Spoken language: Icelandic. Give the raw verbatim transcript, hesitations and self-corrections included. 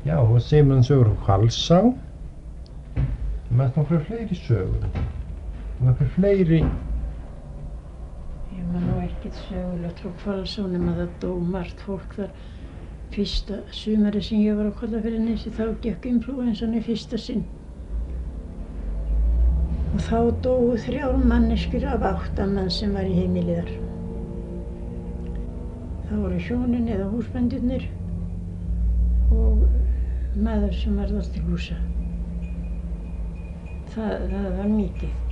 Já, og segir mann sögur úr Hvalsá. Maður nokkru fleiri sögur. Nokkru fleiri. Ég man nú ekkert sögulegt frá Hvalsá nema það dó margt fólk þar. Fyrsta sumarið sem ég var á Kollafirðinesi þá gekk inflúensan í fyrsta sinn. Og þá dóu þrjár manneskjur af átta manns sem var í heimili þar. Það voru hjónin eða húsbændurnir og maður sem var þar til húsa. Það, það var mikið.